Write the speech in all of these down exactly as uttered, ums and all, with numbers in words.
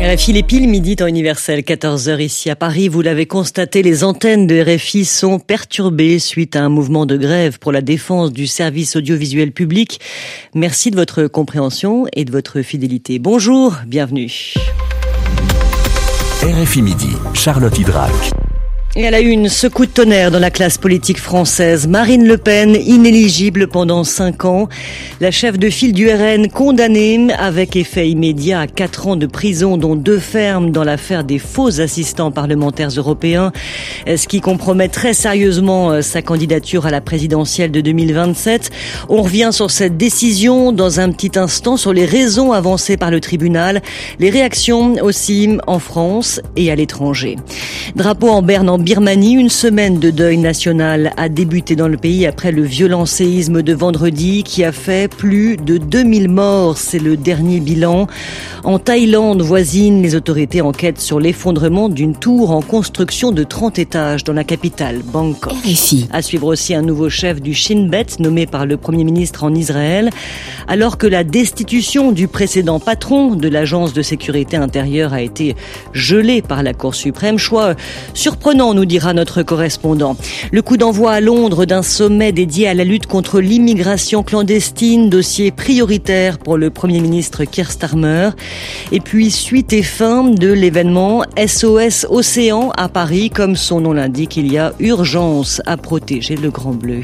R F I, les piles midi, temps universel, quatorze heures ici à Paris. Vous l'avez constaté, les antennes de R F I sont perturbées suite à un mouvement de grève pour la défense du service audiovisuel public. Merci de votre compréhension et de votre fidélité. Bonjour, bienvenue. R F I Midi, Charlotte Hydrac. Et elle a eu une secousse de tonnerre dans la classe politique française. Marine Le Pen, inéligible pendant cinq ans. La chef de file du R N, condamnée avec effet immédiat à quatre ans de prison, dont deux fermes dans l'affaire des faux assistants parlementaires européens, ce qui compromet très sérieusement sa candidature à la présidentielle de deux mille vingt-sept. On revient sur cette décision dans un petit instant, sur les raisons avancées par le tribunal, les réactions aussi en France et à l'étranger. Drapeau en berne en Birmanie, une semaine de deuil national a débuté dans le pays après le violent séisme de vendredi qui a fait plus de deux mille morts. C'est le dernier bilan. En Thaïlande voisine, les autorités enquêtent sur l'effondrement d'une tour en construction de trente étages dans la capitale, Bangkok. R F I. À suivre aussi un nouveau chef du Shin Bet nommé par le Premier ministre en Israël, alors que la destitution du précédent patron de l'agence de sécurité intérieure a été gelée par la Cour suprême. Choix surprenant, nous dira notre correspondant. Le coup d'envoi à Londres d'un sommet dédié à la lutte contre l'immigration clandestine, dossier prioritaire pour le Premier ministre Keir Starmer. Et puis, suite et fin de l'événement S O S Océan à Paris. Comme son nom l'indique, il y a urgence à protéger le Grand Bleu.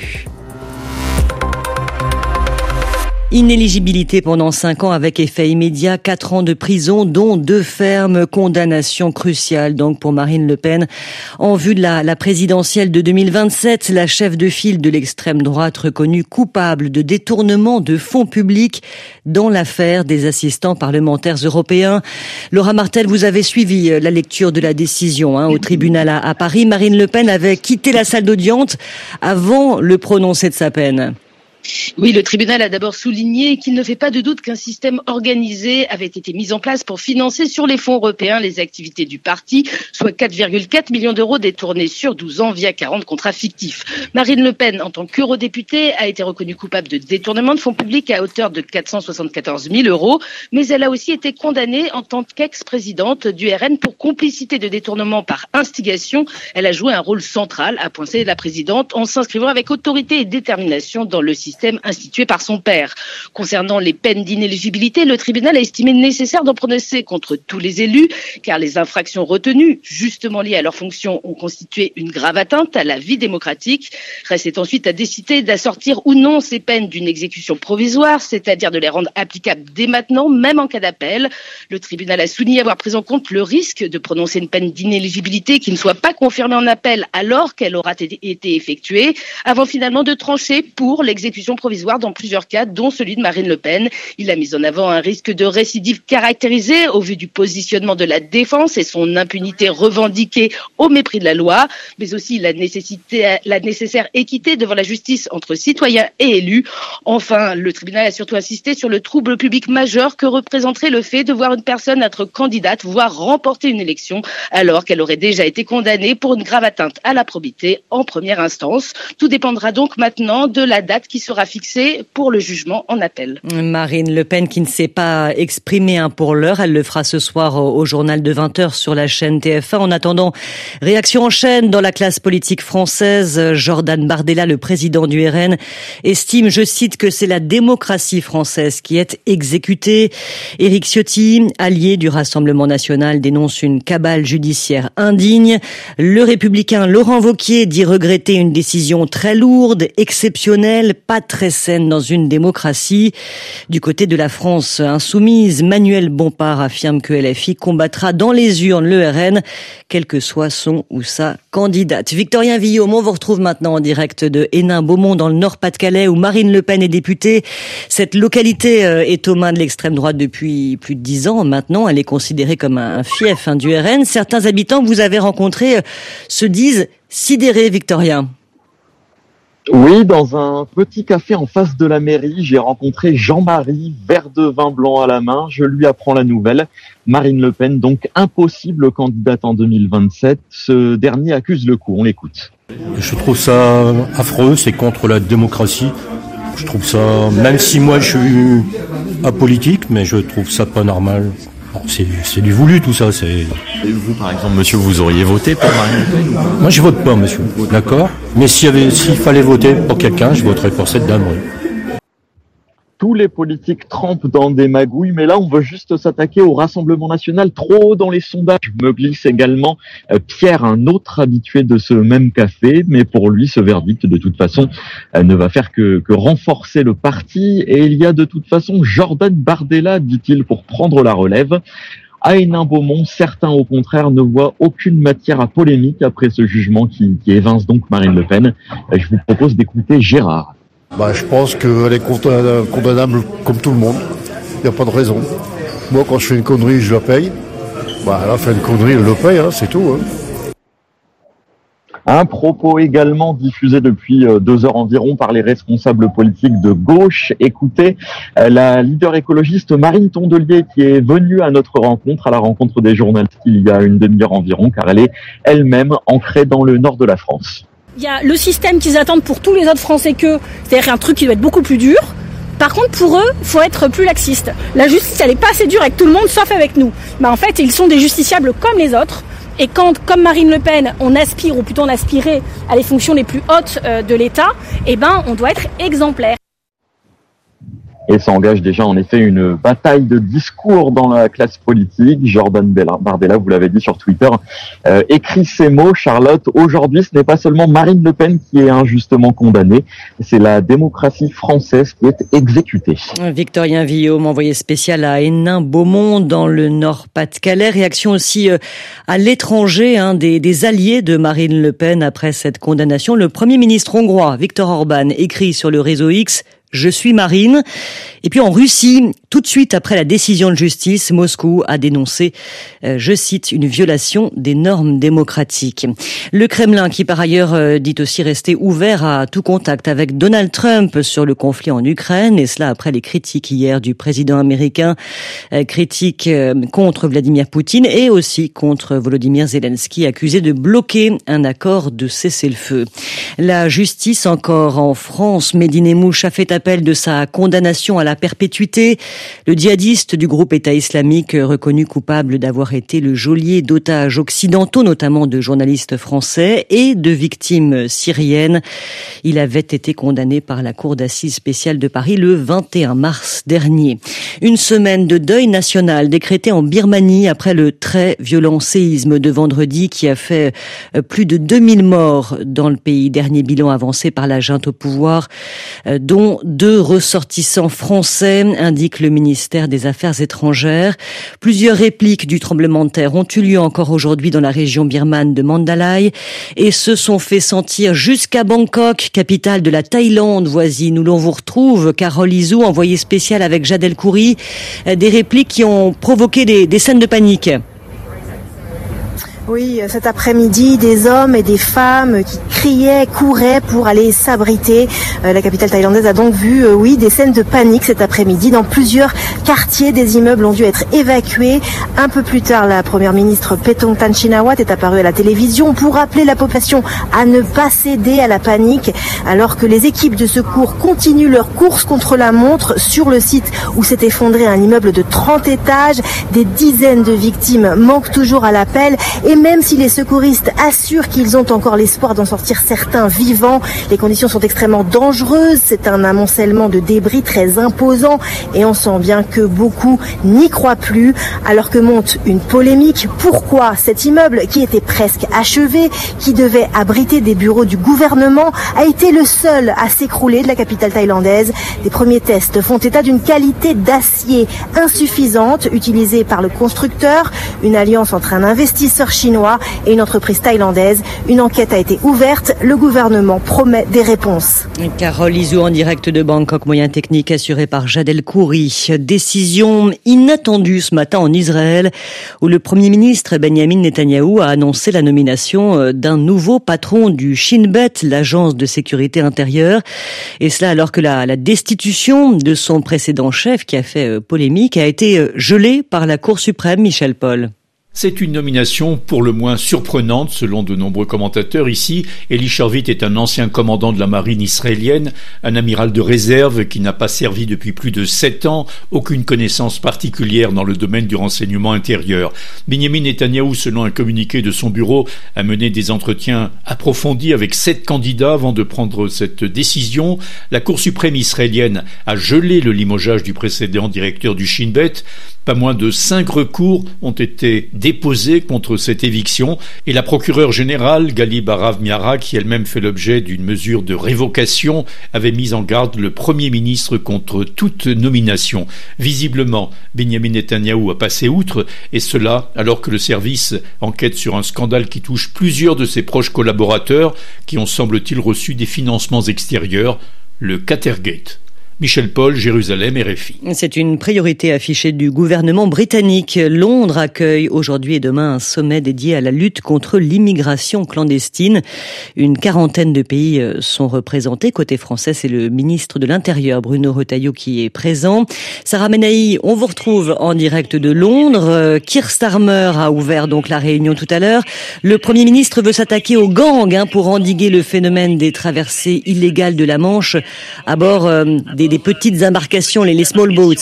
Inéligibilité pendant cinq ans avec effet immédiat, quatre ans de prison, dont deux fermes, condamnation cruciale donc pour Marine Le Pen. En vue de la, la présidentielle de deux mille vingt-sept, la chef de file de l'extrême droite reconnue coupable de détournement de fonds publics dans l'affaire des assistants parlementaires européens. Laura Martel, vous avez suivi la lecture de la décision hein, au tribunal à, à Paris. Marine Le Pen avait quitté la salle d'audience avant le prononcé de sa peine. Oui, le tribunal a d'abord souligné qu'il ne fait pas de doute qu'un système organisé avait été mis en place pour financer sur les fonds européens les activités du parti, soit quatre virgule quatre millions d'euros détournés sur douze ans via quarante contrats fictifs. Marine Le Pen, en tant qu'eurodéputée, a été reconnue coupable de détournement de fonds publics à hauteur de quatre cent soixante-quatorze mille euros, mais elle a aussi été condamnée en tant qu'ex-présidente du R N pour complicité de détournement par instigation. Elle a joué un rôle central, a pointé la présidente, en s'inscrivant avec autorité et détermination dans le système institué par son père. Concernant les peines d'inéligibilité, le tribunal a estimé nécessaire d'en prononcer contre tous les élus, car les infractions retenues, justement liées à leurs fonctions, ont constitué une grave atteinte à la vie démocratique. Restait ensuite à décider d'assortir ou non ces peines d'une exécution provisoire, c'est-à-dire de les rendre applicables dès maintenant, même en cas d'appel. Le tribunal a souligné avoir pris en compte le risque de prononcer une peine d'inéligibilité qui ne soit pas confirmée en appel alors qu'elle aura été effectuée, avant finalement de trancher pour l'exécution provisoire dans plusieurs cas, dont celui de Marine Le Pen. Il a mis en avant un risque de récidive caractérisé au vu du positionnement de la défense et son impunité revendiquée au mépris de la loi, mais aussi la nécessité, la nécessaire équité devant la justice entre citoyens et élus. Enfin, le tribunal a surtout insisté sur le trouble public majeur que représenterait le fait de voir une personne être candidate, voire remporter une élection, alors qu'elle aurait déjà été condamnée pour une grave atteinte à la probité en première instance. Tout dépendra donc maintenant de la date qui sera fixée pour le jugement en appel. Marine Le Pen qui ne s'est pas exprimée hein, pour l'heure, elle le fera ce soir au, au journal de vingt heures sur la chaîne T F un. En attendant, réaction en chaîne dans la classe politique française. Jordan Bardella, le président du R N, estime, je cite, que c'est la démocratie française qui est exécutée. Éric Ciotti, allié du Rassemblement national, dénonce une cabale judiciaire indigne. Le républicain Laurent Wauquiez dit regretter une décision très lourde, exceptionnelle, pas très saine dans une démocratie. Du côté de la France insoumise, Manuel Bompard affirme que L F I combattra dans les urnes le R N, quel que soit son ou sa candidate. Victorien Villaume, on vous retrouve maintenant en direct de Hénin-Beaumont dans le Nord-Pas-de-Calais où Marine Le Pen est députée. Cette localité est aux mains de l'extrême droite depuis plus de dix ans. Maintenant, elle est considérée comme un fief hein, du R N. Certains habitants que vous avez rencontrés se disent sidérés, Victorien. Oui, dans un petit café en face de la mairie, j'ai rencontré Jean-Marie, verre de vin blanc à la main. Je lui apprends la nouvelle. Marine Le Pen, donc impossible candidate en deux mille vingt-sept. Ce dernier accuse le coup. On l'écoute. Je trouve ça affreux, c'est contre la démocratie. Je trouve ça, même si moi je suis apolitique, mais je trouve ça pas normal. Bon, c'est, c'est du voulu tout ça. C'est... Et vous, par exemple, monsieur, vous auriez voté pour Marine Le Pen ou pas ? Moi, je vote pas, monsieur. D'accord ? Mais s'il y avait, s'il fallait voter pour quelqu'un, je voterais pour cette dame. Oui. Tous les politiques trempent dans des magouilles, mais là, on veut juste s'attaquer au Rassemblement national, trop haut dans les sondages. Me glisse également euh, Pierre, un autre habitué de ce même café, mais pour lui, ce verdict, de toute façon, euh, ne va faire que, que renforcer le parti. Et il y a de toute façon Jordan Bardella, dit-il, pour prendre la relève. À Hénin-Beaumont, certains, au contraire, ne voient aucune matière à polémique après ce jugement qui, qui évince donc Marine Le Pen. Euh, je vous propose d'écouter Gérard. Bah, je pense qu'elle est condamnable comme tout le monde. Il n'y a pas de raison. Moi, quand je fais une connerie, je la paye. Bah, elle a fait une connerie, elle le paye, hein, c'est tout. Hein. Un propos également diffusé depuis deux heures environ par les responsables politiques de gauche. Écoutez, la leader écologiste Marine Tondelier qui est venue à notre rencontre, à la rencontre des journalistes il y a une demi-heure environ, car elle est elle-même ancrée dans le nord de la France. Il y a le système qu'ils attendent pour tous les autres Français qu'eux, c'est-à-dire un truc qui doit être beaucoup plus dur. Par contre, pour eux, il faut être plus laxiste. La justice, elle n'est pas assez dure avec tout le monde, sauf avec nous. Mais en fait, ils sont des justiciables comme les autres. Et quand, comme Marine Le Pen, on aspire, ou plutôt on aspirait à les fonctions les plus hautes de l'État, eh ben, on doit être exemplaire. Et ça engage déjà en effet une bataille de discours dans la classe politique. Jordan Bardella, vous l'avez dit sur Twitter, euh, écrit ces mots. Charlotte, aujourd'hui ce n'est pas seulement Marine Le Pen qui est injustement condamnée, c'est la démocratie française qui est exécutée. Victorien Villaume, envoyé spécial à Hénin-Beaumont dans le Nord-Pas-de-Calais. Réaction aussi euh, à l'étranger hein, des, des alliés de Marine Le Pen après cette condamnation. Le Premier ministre hongrois, Viktor Orban, écrit sur le réseau X: je suis Marine. Et puis en Russie, tout de suite après la décision de justice, Moscou a dénoncé, euh, je cite, une violation des normes démocratiques. Le Kremlin, qui par ailleurs euh, dit aussi rester ouvert à tout contact avec Donald Trump sur le conflit en Ukraine, et cela après les critiques hier du président américain, euh, critiques euh, contre Vladimir Poutine et aussi contre Volodymyr Zelensky, accusé de bloquer un accord de cessez-le-feu. La justice encore en France, Mehdi Nemmouche a fait appel de sa condamnation à la perpétuité. Le djihadiste du groupe État islamique, reconnu coupable d'avoir été le geôlier d'otages occidentaux, notamment de journalistes français et de victimes syriennes. Il avait été condamné par la Cour d'assises spéciale de Paris le vingt et un mars dernier. Une semaine de deuil national décrétée en Birmanie après le très violent séisme de vendredi qui a fait plus de deux mille morts dans le pays. Dernier bilan avancé par la junte au pouvoir, dont deux ressortissants français, indique le ministère des Affaires étrangères. Plusieurs répliques du tremblement de terre ont eu lieu encore aujourd'hui dans la région birmane de Mandalay et se sont fait sentir jusqu'à Bangkok, capitale de la Thaïlande voisine, où l'on vous retrouve, Carole Izou, envoyée spéciale avec Jad El-Khoury, des répliques qui ont provoqué des, des scènes de panique. Oui, cet après-midi, des hommes et des femmes qui criaient, couraient pour aller s'abriter. Euh, la capitale thaïlandaise a donc vu, euh, oui, des scènes de panique cet après-midi. Dans plusieurs quartiers, des immeubles ont dû être évacués. Un peu plus tard, la première ministre Paetongtarn Shinawatra est apparue à la télévision pour appeler la population à ne pas céder à la panique, alors que les équipes de secours continuent leur course contre la montre sur le site où s'est effondré un immeuble de trente étages. Des dizaines de victimes manquent toujours à l'appel et même si les secouristes assurent qu'ils ont encore l'espoir d'en sortir certains vivants, les conditions sont extrêmement dangereuses. C'est un amoncellement de débris très imposant et on sent bien que beaucoup n'y croient plus. Alors que monte une polémique, pourquoi cet immeuble qui était presque achevé, qui devait abriter des bureaux du gouvernement, a été le seul à s'écrouler de la capitale thaïlandaise? Des premiers tests font état d'une qualité d'acier insuffisante utilisée par le constructeur, une alliance entre un investisseur chinois et une entreprise thaïlandaise. Une enquête a été ouverte. Le gouvernement promet des réponses. Carole Izou en direct de Bangkok, moyen technique assuré par Jad El-Khoury. Décision inattendue ce matin en Israël où le Premier ministre Benjamin Netanyahou a annoncé la nomination d'un nouveau patron du Shin Bet, l'agence de sécurité intérieure. Et cela alors que la, la destitution de son précédent chef qui a fait polémique a été gelée par la Cour suprême, Michel Paul. C'est une nomination pour le moins surprenante selon de nombreux commentateurs. Ici, Eli Sharvit est un ancien commandant de la marine israélienne, un amiral de réserve qui n'a pas servi depuis plus de sept ans, aucune connaissance particulière dans le domaine du renseignement intérieur. Benyamin Netanyahou, selon un communiqué de son bureau, a mené des entretiens approfondis avec sept candidats avant de prendre cette décision. La Cour suprême israélienne a gelé le limogeage du précédent directeur du Shin Bet. Pas moins de cinq recours ont été déposés contre cette éviction et la procureure générale Gali Barav Miara, qui elle-même fait l'objet d'une mesure de révocation, avait mis en garde le Premier ministre contre toute nomination. Visiblement, Benyamin Netanyahou a passé outre, et cela alors que le service enquête sur un scandale qui touche plusieurs de ses proches collaborateurs qui ont, semble-t-il, reçu des financements extérieurs, le Qatargate. Michel Paul, Jérusalem, R F I. C'est une priorité affichée du gouvernement britannique. Londres accueille aujourd'hui et demain un sommet dédié à la lutte contre l'immigration clandestine. Une quarantaine de pays sont représentés. Côté français, c'est le ministre de l'Intérieur, Bruno Retailleau, qui est présent. Sarah Menahi, on vous retrouve en direct de Londres. Keir Starmer a ouvert donc la réunion tout à l'heure. Le Premier ministre veut s'attaquer aux gangs hein, pour endiguer le phénomène des traversées illégales de la Manche à bord euh, des des petites embarcations, les, les small boats.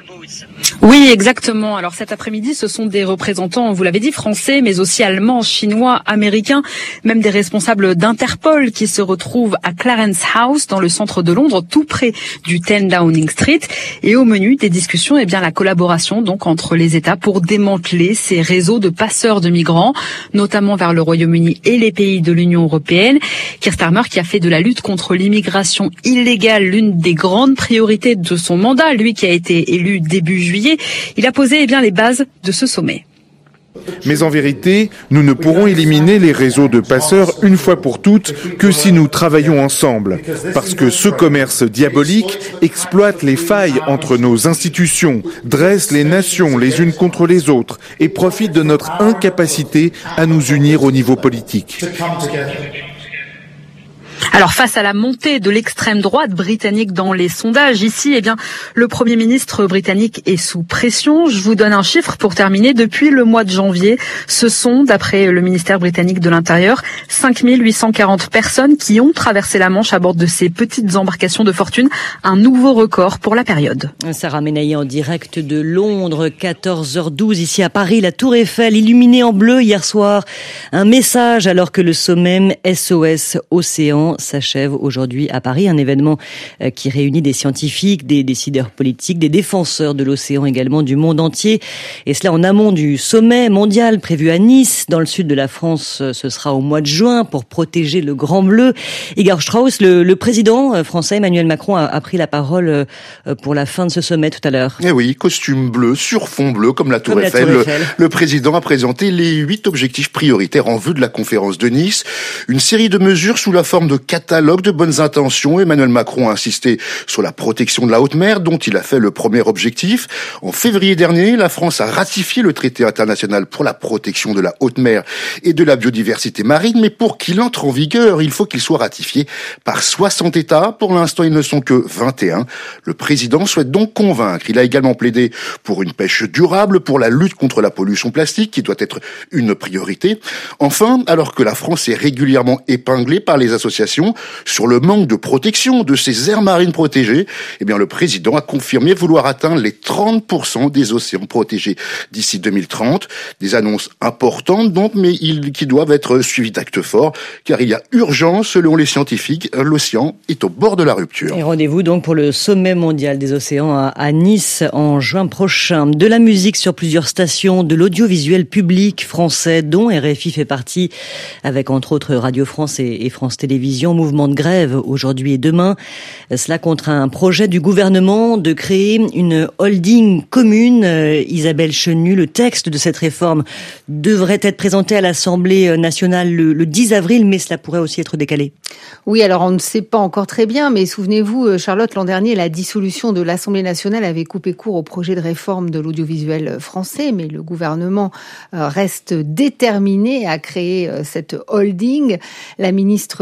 Oui, exactement. Alors cet après-midi, ce sont des représentants, vous l'avez dit, français, mais aussi allemands, chinois, américains, même des responsables d'Interpol qui se retrouvent à Clarence House, dans le centre de Londres, tout près du dix Downing Street. Et au menu des discussions, eh bien la collaboration donc entre les États pour démanteler ces réseaux de passeurs de migrants, notamment vers le Royaume-Uni et les pays de l'Union européenne. Keir Starmer, qui a fait de la lutte contre l'immigration illégale l'une des grandes priorités de son mandat, lui qui a été élu début juillet, il a posé eh bien, les bases de ce sommet. Mais en vérité, nous ne pourrons éliminer les réseaux de passeurs une fois pour toutes que si nous travaillons ensemble. Parce que ce commerce diabolique exploite les failles entre nos institutions, dresse les nations les unes contre les autres et profite de notre incapacité à nous unir au niveau politique. Alors face à la montée de l'extrême droite britannique dans les sondages, ici, eh bien, le Premier ministre britannique est sous pression. Je vous donne un chiffre pour terminer. Depuis le mois de janvier, ce sont, d'après le ministère britannique de l'Intérieur, cinq mille huit cent quarante personnes qui ont traversé la Manche à bord de ces petites embarcations de fortune. Un nouveau record pour la période. Sarah Menahi en direct de Londres, quatorze heures douze, ici à Paris, la Tour Eiffel illuminée en bleu hier soir. Un message alors que le sommet S O S Océan s'achève aujourd'hui à Paris, un événement qui réunit des scientifiques, des décideurs politiques, des défenseur de l'océan également du monde entier. Et cela en amont du sommet mondial prévu à Nice, dans le sud de la France. Ce sera au mois de juin pour protéger le Grand Bleu. Igor Strauss, le, le président français Emmanuel Macron a, a pris la parole pour la fin de ce sommet tout à l'heure. Eh oui, costume bleu sur fond bleu comme la Tour, comme Eiffel. La Tour Eiffel. Le, le président a présenté les huit objectifs prioritaires en vue de la conférence de Nice. Une série de mesures sous la forme de catalogue de bonnes intentions. Emmanuel Macron a insisté sur la protection de la haute mer, dont il a fait le premier objectif. En février dernier, la France a ratifié le traité international pour la protection de la haute mer et de la biodiversité marine, mais pour qu'il entre en vigueur, il faut qu'il soit ratifié par soixante États. Pour l'instant, ils ne sont que vingt et un. Le président souhaite donc convaincre. Il a également plaidé pour une pêche durable, pour la lutte contre la pollution plastique, qui doit être une priorité. Enfin, alors que la France est régulièrement épinglée par les associations sur le manque de protection de ces aires marines protégées, eh bien, le président a confirmé vouloir atteindre les trente pour cent des océans protégés d'ici deux mille trente. Des annonces importantes, donc, mais ils, qui doivent être suivies d'actes forts, car il y a urgence, selon les scientifiques, l'océan est au bord de la rupture. Et rendez-vous donc pour le sommet mondial des océans à, à Nice en juin prochain. De la musique sur plusieurs stations, de l'audiovisuel public français, dont R F I fait partie, avec entre autres Radio France et, et France Télévisions. Mouvement de grève aujourd'hui et demain. Cela contre un projet du gouvernement de créer une holding commune. Isabelle Chenu, le texte de cette réforme devrait être présenté à l'Assemblée nationale le, le dix avril, mais cela pourrait aussi être décalé. Oui, alors on ne sait pas encore très bien, mais souvenez-vous, Charlotte, l'an dernier, la dissolution de l'Assemblée nationale avait coupé court au projet de réforme de l'audiovisuel français, mais le gouvernement reste déterminé à créer cette holding. La ministre de la Culture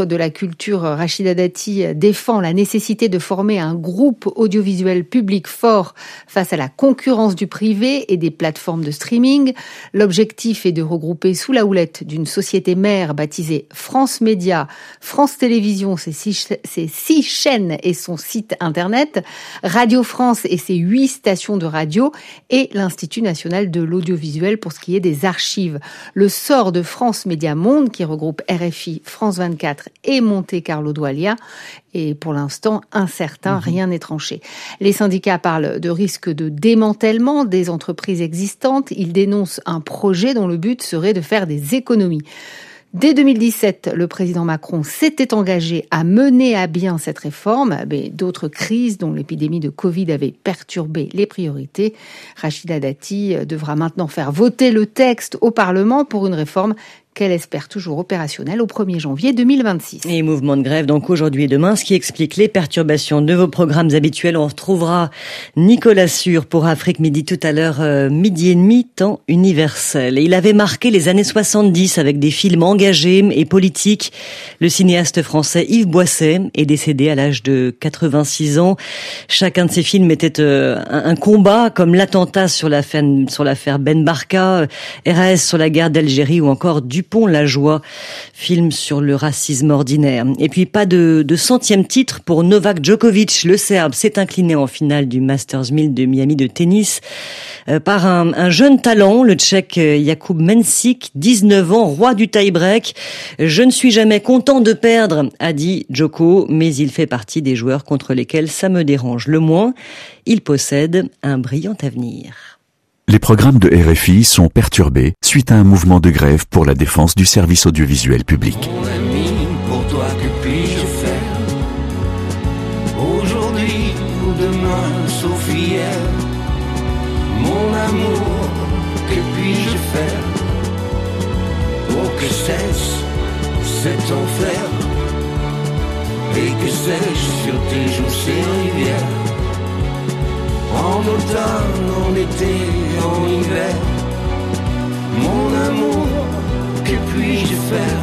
Culture, Rachida Dati, défend la nécessité de former un groupe audiovisuel public fort face à la concurrence du privé et des plateformes de streaming. L'objectif est de regrouper sous la houlette d'une société mère baptisée France Média, France Télévisions, ses six, ses six chaînes et son site internet, Radio France et ses huit stations de radio et l'Institut national de l'audiovisuel pour ce qui est des archives. Le sort de France Média Monde, qui regroupe R F I, France vingt-quatre et Monte Carlo Doualiya, est pour l'instant incertain, mmh. rien n'est tranché. Les syndicats parlent de risque de démantèlement des entreprises existantes. Ils dénoncent un projet dont le but serait de faire des économies. Dès deux mille dix-sept, le président Macron s'était engagé à mener à bien cette réforme, mais d'autres crises, dont l'épidémie de Covid, avaient perturbé les priorités. Rachida Dati devra maintenant faire voter le texte au Parlement pour une réforme qu'elle espère toujours opérationnelle au premier janvier deux mille vingt-six. Et mouvement de grève donc aujourd'hui et demain, ce qui explique les perturbations de vos programmes habituels. On retrouvera Nicolas Sûr pour Afrique Midi tout à l'heure, euh, midi et demi, temps universel. Et il avait marqué les années soixante-dix avec des films engagés et politiques. Le cinéaste français Yves Boisset est décédé à l'âge de quatre-vingt-six ans. Chacun de ses films était euh, un, un combat, comme l'attentat sur l'affaire, sur l'affaire Ben Barka, R A S sur la guerre d'Algérie ou encore du Dupont-la Joie, film sur le racisme ordinaire. Et puis pas de, de centième titre pour Novak Djokovic. Le Serbe s'est incliné en finale du Masters mille de Miami de tennis euh, par un, un jeune talent, le Tchèque Jakub Mensik, dix-neuf ans, roi du tie-break. Je ne suis jamais content de perdre, a dit Djoko, mais il fait partie des joueurs contre lesquels ça me dérange le moins. Il possède un brillant avenir. Les programmes de R F I sont perturbés suite à un mouvement de grève pour la défense du service audiovisuel public. Mon ami, pour toi, que puis-je faire aujourd'hui ou demain, sauf hier? Mon amour, que puis-je faire pour que cesse cet enfer et que sèche sur tes joues ces rivières? En automne, en été, en hiver, mon amour, que puis-je faire?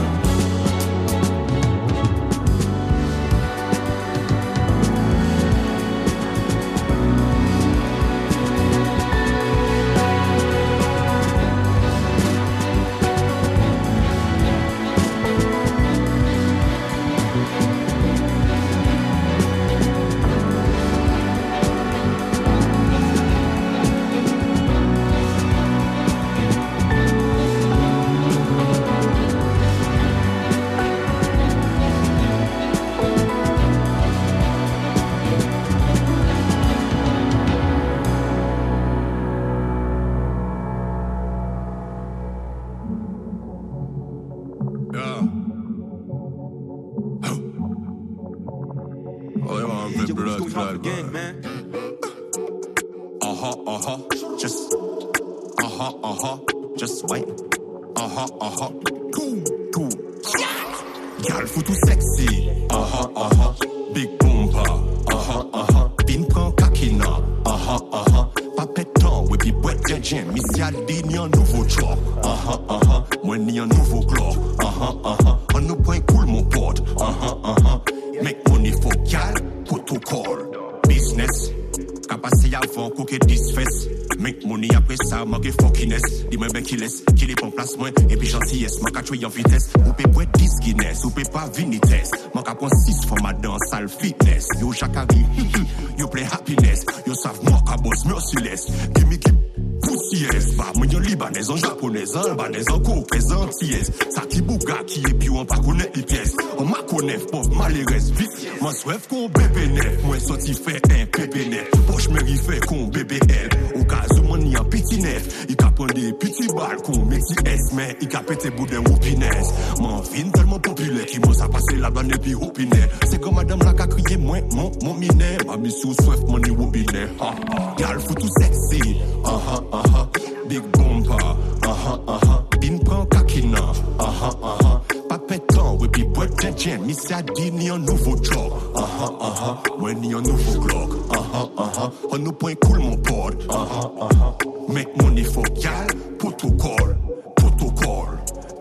En vitesse, ou peut boire dix Guinness, ou peut pas vinites. Manque à point six for ma danse, sale fitness. Yo jacari, yo play happiness. Yo savent moi qu'à boss merciless. Give me keep poussiès. Bah, moi, yon libanais, en japonais, en albanais, en coupés, en ties. Ça qui bouga, qui est puis on pas connaît les pièces. On m'a connaît, pauvre malheureuse, vite. Moi, souhaite qu'on bébé neuf. Moi, sorti fait un bébé neuf. Poche mairie fait qu'on bébé elle. Au cas où mon y a petit neuf. Il capone des petits balcons, mais si S, mais il capé tes bouts d'un roupinès. Mon vin tellement populaire qui m'a passé la banne et puis roupinais. C'est comme madame la qu'a crié, moi, mon, mon minet. Ma mission souhaite mon roupinais. Ah, ah. Gal fout tout sexy. Ah, ah, ah, ah. Big bomba. Ah, ah, ah, ah. Bin prend kakina. Ah, ah, ah, ah. Pas pétant, oui, puis boîte de gin. Mais ça dit ni un nouveau job. Ah, ah, ah, ah. Moi, ni un nouveau Glock. Ah, ah, ah, ah. On nous point cool, mon pote. Ah, ah, ah, ah. Make money for gal. Protocol. Protocol.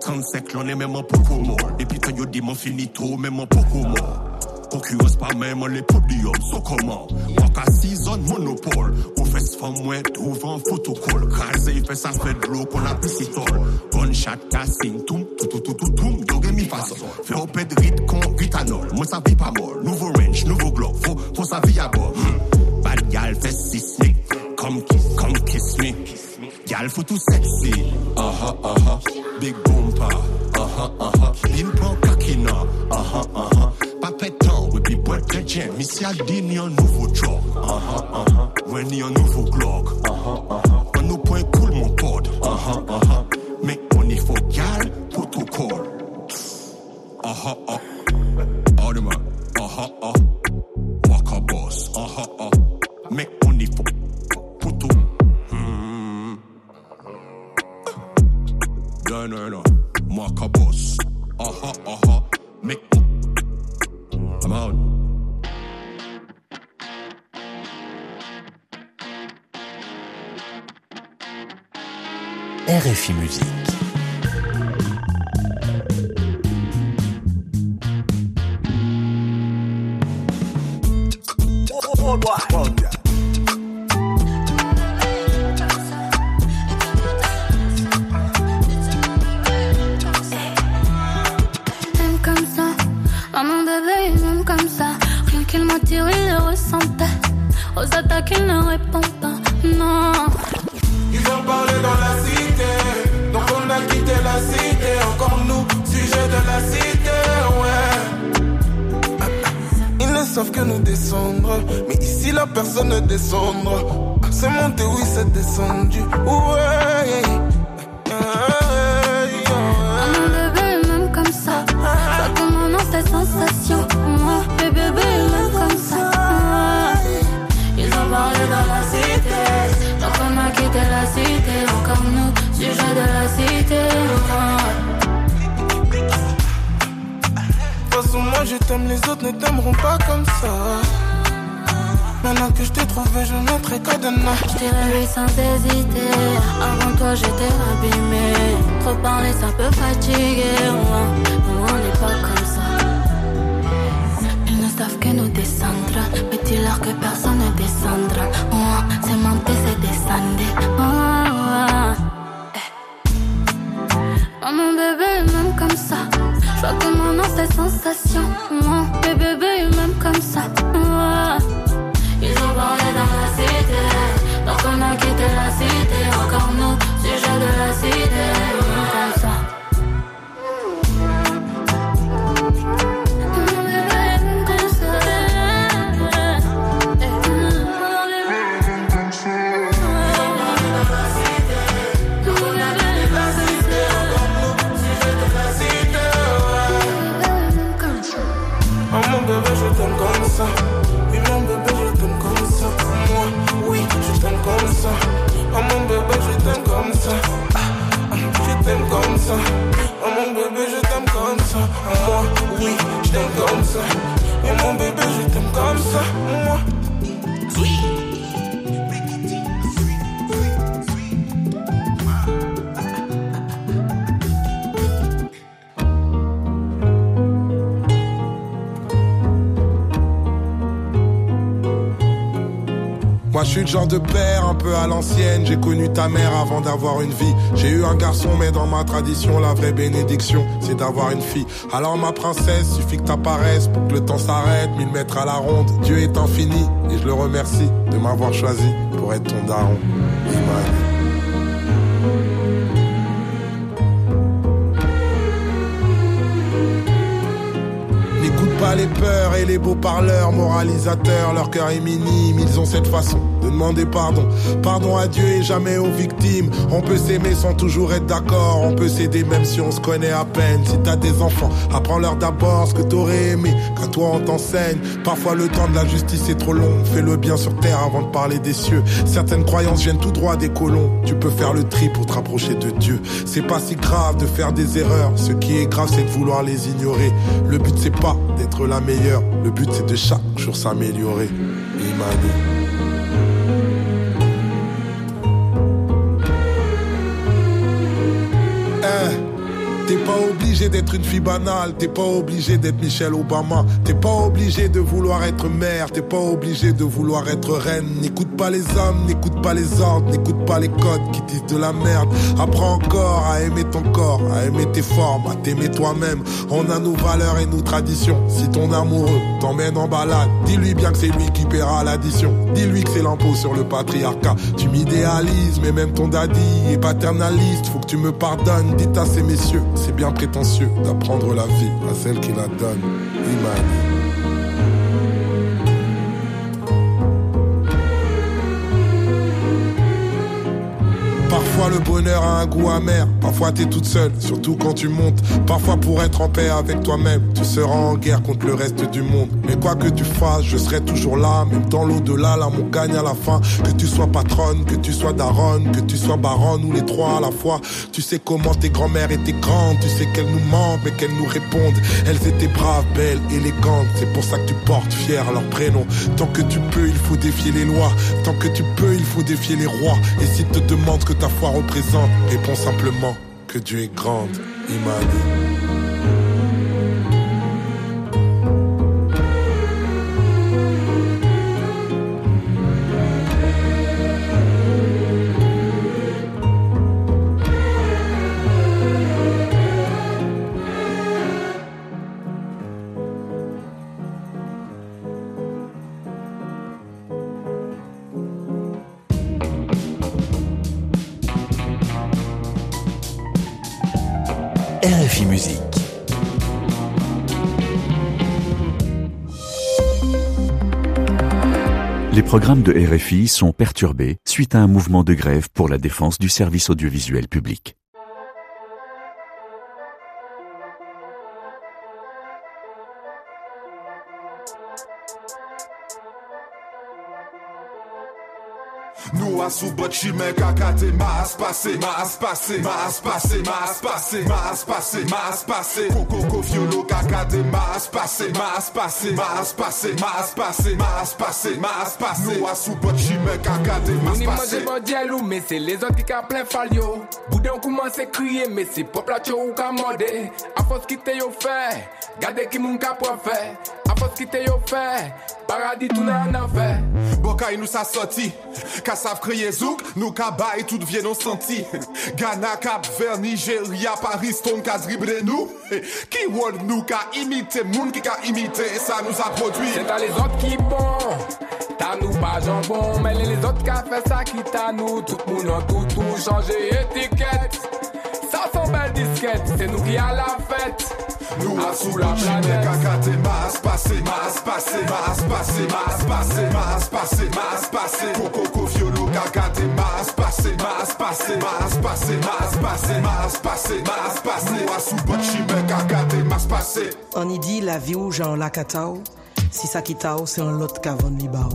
trente-cinq l'on est même un beaucoup mort. Depuis que yo dit mon finito, même un beaucoup mort. Concurrence pas même les podiums, so comment? Waka season monopole. Ou fait ce femme moins trouvant protocole. Crasé, il fait ça fait de l'eau qu'on a plus si tol. Gunshot, casting, tout, tout, tout, tout, tout, tout, dogue mi façon. Fait au pet de rite con ritanol. Moi ça vit pas mort. Nouveau range, nouveau glock. Faut, faut sa vie à bord. Hmm. Bad gal fait sismic. Come kiss, come kiss me. Gal faut tout sexy. Aha, aha. Big bumper. Aha, aha. Bin pon kakina. Aha, aha. Pas pétant, oui, puis boîte de jam. Ici a dit ni un nouveau truck. Aha, aha. Ouais, ni un nouveau Glock. Aha, aha. Un nous point cool, mon pote. Aha, aha. Mais on y faut gal, protocole. Aha, aha. Oh, demain. Aha, aha. Waka boss. Aha, aha. Mais on y faut proto. Hmm. Non, non, non. Waka boss. Aha, aha. Mais I'm out. R F I Musique. Qu'il m'a tiré, il le ressentait. Aux attaques, il ne répond pas. Non. Ils ont parlé dans la cité, donc on a quitté la cité. Encore nous, sujet de la cité, ouais. Ils ne savent que nous descendre, mais ici la personne ne descendre. C'est monté, oui, c'est descendu, ouais. Mon bébé, même comme ça. Pas comme mon nom, c'est sensation. Moi, le bébé, même comme ça. Ils ont parlé dans la cité, donc on a quitté la cité. Encore nous, sujet de la cité. De toute façon, moi je t'aime, les autres ne t'aimeront pas comme ça. Maintenant que je t'ai trouvé, je mettrai cadenas. Je dirais oui sans hésiter. Avant toi, j'étais abîmé. Trop parler, ça peut fatiguer. Nous, on n'est pas comme ça. Ils ne savent que nous descendre. Mais dis-leur que personne ne descendra. Oh, c'est monter, c'est descendre. Oh, oh. Eh. Oh, mon bébé, même comme ça. Je vois que mon nom, c'est sensation. Oh, le bébé, même comme ça. Oh. Ils ont parlé dans la cité, donc on a quitté la cité. Encore nous, sujet de la cité, comme ça. Oh mon bébé, je t'aime comme ça. Oui mon bébé, je t'aime comme ça. Moi, oui, je t'aime comme ça. Oh mon bébé, je t'aime comme ça. Ah, ah, je t'aime comme ça. Oh mon bébé, je t'aime comme ça. Moi, oui, je t'aime comme ça. Oh mon bébé, je t'aime comme ça. Moi, oui. Moi je suis le genre de père un peu à l'ancienne. J'ai connu ta mère avant d'avoir une vie. J'ai eu un garçon mais dans ma tradition la vraie bénédiction c'est d'avoir une fille. Alors ma princesse, suffit que t'apparaisses pour que le temps s'arrête. Mille mètres à la ronde, Dieu est infini. Et je le remercie de m'avoir choisi pour être ton daron. Imani. N'écoute pas les peurs et les beaux parleurs moralisateurs, leur cœur est minime, ils ont cette façon de demander pardon. Pardon à Dieu et jamais aux victimes. On peut s'aimer sans toujours être d'accord, on peut s'aider même si on se connaît à peine. Si t'as des enfants, apprends-leur d'abord ce que t'aurais aimé, qu'à toi on t'enseigne. Parfois le temps de la justice est trop long, fais le bien sur terre avant de parler des cieux. Certaines croyances viennent tout droit des colons, tu peux faire le tri pour te rapprocher de Dieu. C'est pas si grave de faire des erreurs, ce qui est grave c'est de vouloir les ignorer. Le but c'est pas d'être la meilleure, le but c'est de chaque jour s'améliorer. Imani. T'es pas obligé d'être une fille banale, t'es pas obligé d'être Michelle Obama. T'es pas obligé de vouloir être mère, t'es pas obligé de vouloir être reine. N'écoute pas les hommes, n'écoute pas les ordres, n'écoute pas les codes qui disent de la merde. Apprends encore à aimer ton corps, à aimer tes formes, à t'aimer toi-même. On a nos valeurs et nos traditions. Si ton amoureux t'emmène en balade, dis-lui bien que c'est lui qui paiera l'addition. Dis-lui que c'est l'impôt sur le patriarcat. Tu m'idéalises, mais même ton daddy est paternaliste. Faut que tu me pardonnes, dites à ces messieurs, c'est bien prétentieux d'apprendre la vie à celle qui la donne. Imani. Parfois le bonheur a un goût amer, parfois t'es toute seule, surtout quand tu montes. Parfois pour être en paix avec toi-même, tu seras en guerre contre le reste du monde. Mais quoi que tu fasses, je serai toujours là, même dans l'au-delà, l'amour gagne à la fin. Que tu sois patronne, que tu sois daronne, que tu sois baronne ou les trois à la fois. Tu sais comment tes grand-mères étaient grandes, tu sais qu'elles nous manquent mais qu'elles nous répondent. Elles étaient braves, belles, élégantes, c'est pour ça que tu portes fier leur prénom. Tant que tu peux, il faut défier les lois, tant que tu peux, il faut défier les rois. Et si te demandent que ta foi représente, réponds simplement que Dieu est grande, Imani. R F I Musique. Les programmes de R F I sont perturbés suite à un mouvement de grève pour la défense du service audiovisuel public. Nous à sous bot chimè kakate mas passé, mas passé, mas passé, mas passé, mas passé, mas passé. Coco cofiolo kakate mas passé, mas passé, mas passé, mas passé, mas passé, mas passé. Nous à sous bot chimè kakate mas passé. On y mange mais c'est les autres qui a plein falio. Boudin commence à crier mais c'est pop la chou ou ka mode. A force qui te yo fait, gade qui moun ka pour faire. A force qui te yo fait, paradis tout nan en fait. Bokay nous sa sorti, ka sav kriye zouk, nous ka bay tout vient non senti. Ghana, Cap Vert, Nigeria, Paris, Stone ka drible nous. Qui wol nous ka imite, moun qui ka imite, ça nous a produit. C'est à les autres qui bon, t'as nous pas jambon, mais les autres qui a fait ça qui t'a nous. Tout le monde a tout tout changé étiquette. Ça sont belles disquettes, c'est nous qui a la fête. Nous à sous la planète. Kakate mas passé, mas passé, mas passé, mas passé, mas passé, mas passé. Coco cofiolo kakate mas passé, mas passé, mas passé, mas passé, mas passé, mas passé. Nous à sous bot chimè kakate mas passé. On y dit la vie ou genre la katao. Si ça qui tao c'est un lot qu'avant li bao.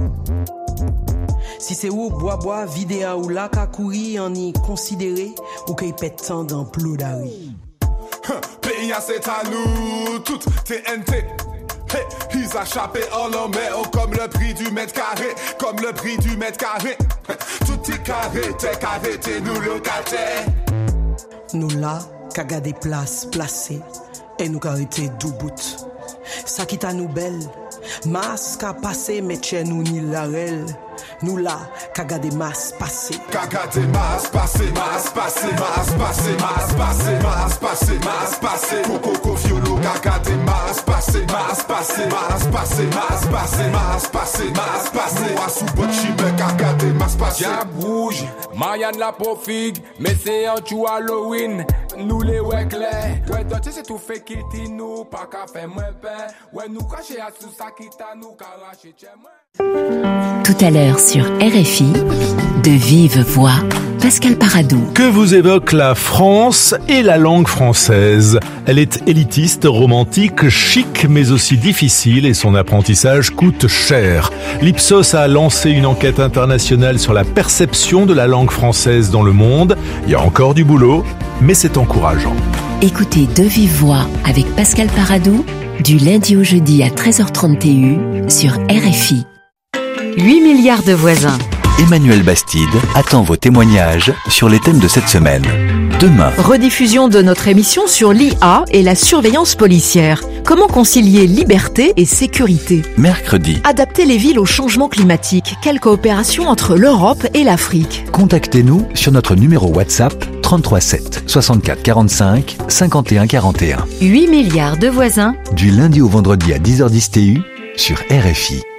Si c'est ou bois bois vidéa ou la ka kouri on y considéré ou qu'il pète tant dans plodari. Pays c'est à nous, tout T N T. Hey, ils a chapé en l'emmène comme le prix du mètre carré, comme le prix du mètre carré. Tout est carré, t'es carré, t'es nous locataires. Nous là, qu'à des places placées, et nous carrété dou bout. Ça qui t'a nous belle, masque à passer, mais tchè nous ni l'arel. Nous là, caga des masses passées. Caga des masses passées, masses passées, masses passées, masses passées, masses passées, masses passées. Coco cofiolo, caga des masses passées, masses passées, masses passées, masses passées, masses passées, masses passées. Nous à sous bot chimè, caga des masses passées. Diab rouge, Marianne la profig, mais c'est un chou Halloween. Nous les ouais clair. Ouais, donc c'est tout fait qu'il t'y nous, pas qu'à faire moins pain. Ouais, nous cracher à sous ça qui t'a nous caraché chez moi. Tout à l'heure sur R F I, de vive voix, Pascal Paradou. Que vous évoque la France et la langue française? Elle est élitiste, romantique, chic, mais aussi difficile et son apprentissage coûte cher. L'Ipsos a lancé une enquête internationale sur la perception de la langue française dans le monde. Il y a encore du boulot, mais c'est encourageant. Écoutez De vive voix avec Pascal Paradou, du lundi au jeudi à treize heures trente sur R F I. huit milliards de voisins. Emmanuel Bastide attend vos témoignages sur les thèmes de cette semaine. Demain. Rediffusion de notre émission sur l'I A et la surveillance policière. Comment concilier liberté et sécurité? Mercredi. Adapter les villes au changement climatique. Quelle coopération entre l'Europe et l'Afrique? Contactez-nous sur notre numéro WhatsApp trente-trois sept soixante-quatre quarante-cinq cinquante et un quarante et un. huit milliards de voisins. Du lundi au vendredi à dix heures dix T U sur R F I.